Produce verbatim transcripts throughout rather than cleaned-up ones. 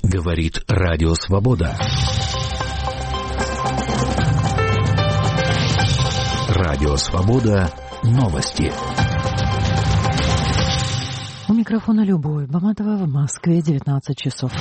Говорит Радио Свобода. Радио Свобода. Новости. У микрофона Любовь Баматова, в Москве девятнадцать часов.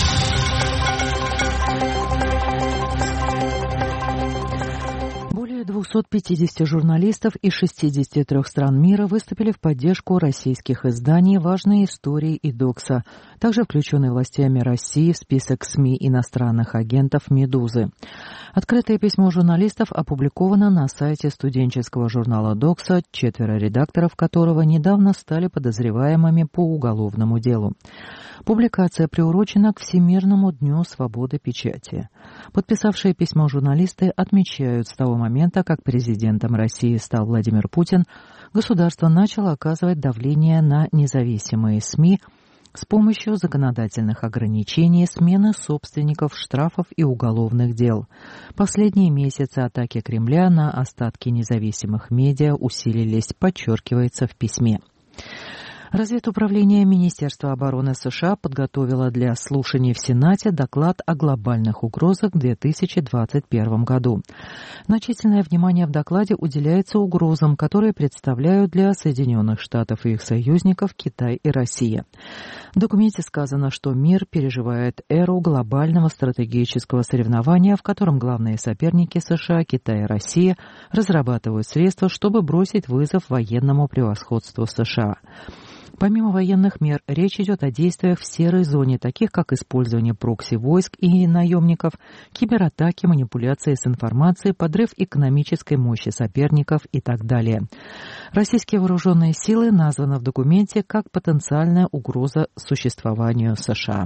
двести пятьдесят журналистов из шестидесяти трёх стран мира выступили в поддержку российских изданий «Важные истории» и «Докса», также включенные властями России в список СМИ иностранных агентов «Медузы». Открытое письмо журналистов опубликовано на сайте студенческого журнала «Докса», четверо редакторов которого недавно стали подозреваемыми по уголовному делу. Публикация приурочена к Всемирному дню свободы печати. Подписавшие письмо журналисты отмечают, с того момента, как президентом России стал Владимир Путин, государство начало оказывать давление на независимые СМИ с помощью законодательных ограничений, смены собственников, штрафов и уголовных дел. Последние месяцы атаки Кремля на остатки независимых медиа усилились, подчеркивается в письме. Разведуправление Министерства обороны США подготовило для слушаний в Сенате доклад о глобальных угрозах в две тысячи двадцать первом году. Значительное внимание в докладе уделяется угрозам, которые представляют для Соединенных Штатов и их союзников Китай и Россия. В документе сказано, что мир переживает эру глобального стратегического соревнования, в котором главные соперники США, Китай и Россия разрабатывают средства, чтобы бросить вызов военному превосходству США. Помимо военных мер, речь идет о действиях в серой зоне, таких как использование прокси-войск и наемников, кибератаки, манипуляции с информацией, подрыв экономической мощи соперников и так далее. Российские вооруженные силы названы в документе как потенциальная угроза существованию США.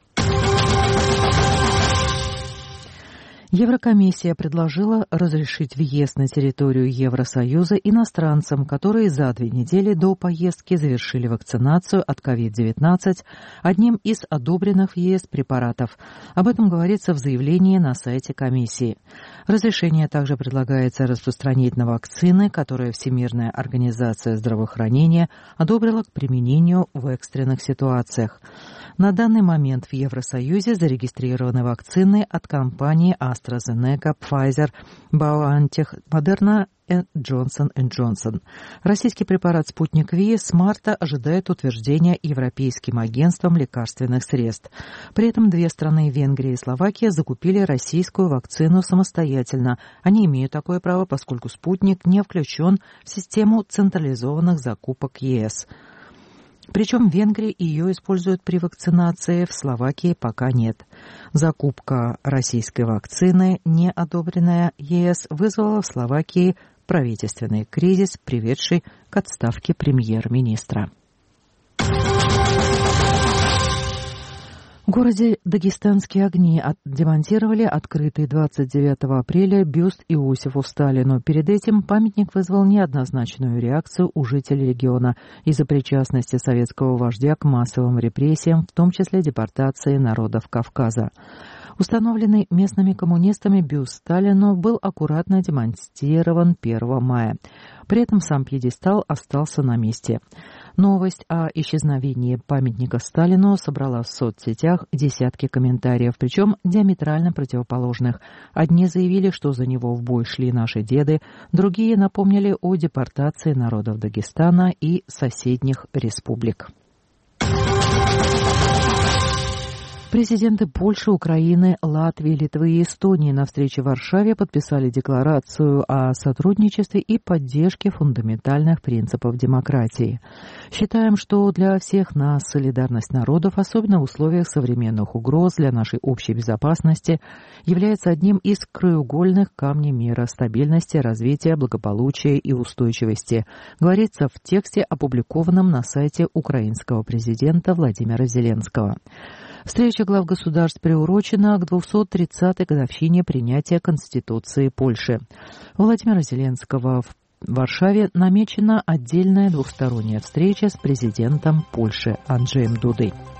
Еврокомиссия предложила разрешить въезд на территорию Евросоюза иностранцам, которые за две недели до поездки завершили вакцинацию от ковид девятнадцать одним из одобренных в ЕС препаратов. Об этом говорится в заявлении на сайте комиссии. Разрешение также предлагается распространить на вакцины, которые Всемирная организация здравоохранения одобрила к применению в экстренных ситуациях. На данный момент в Евросоюзе зарегистрированы вакцины от компаний AstraZeneca, Pfizer, BioNTech, Moderna и Johnson энд Johnson. Российский препарат «Спутник Ви» с марта ожидает утверждения Европейским агентством лекарственных средств. При этом две страны, Венгрия и Словакия, закупили российскую вакцину самостоятельно. Они имеют такое право, поскольку «Спутник» не включен в систему централизованных закупок ЕС. Причем в Венгрии ее используют при вакцинации, в Словакии пока нет. Закупка российской вакцины, не одобренная ЕС, вызвала в Словакии правительственный кризис, приведший к отставке премьер-министра. В городе Дагестанские огни демонтировали открытый двадцать девятого апреля бюст Иосифу Сталину. Перед этим памятник вызвал неоднозначную реакцию у жителей региона из-за причастности советского вождя к массовым репрессиям, в том числе депортации народов Кавказа. Установленный местными коммунистами бюст Сталину был аккуратно демонтирован первого мая. При этом сам пьедестал остался на месте. Новость о исчезновении памятника Сталину собрала в соцсетях десятки комментариев, причем диаметрально противоположных. Одни заявили, что за него в бой шли наши деды, другие напомнили о депортации народов Дагестана и соседних республик. Президенты Польши, Украины, Латвии, Литвы и Эстонии на встрече в Варшаве подписали декларацию о сотрудничестве и поддержке фундаментальных принципов демократии. Считаем, что для всех нас солидарность народов, особенно в условиях современных угроз для нашей общей безопасности, является одним из краеугольных камней мира, стабильности, развития, благополучия и устойчивости, говорится в тексте, опубликованном на сайте украинского президента Владимира Зеленского. Встреча глав государств приурочена к двухсот тридцатой годовщине принятия Конституции Польши. У Владимира Зеленского в Варшаве намечена отдельная двухсторонняя встреча с президентом Польши Анджеем Дудой.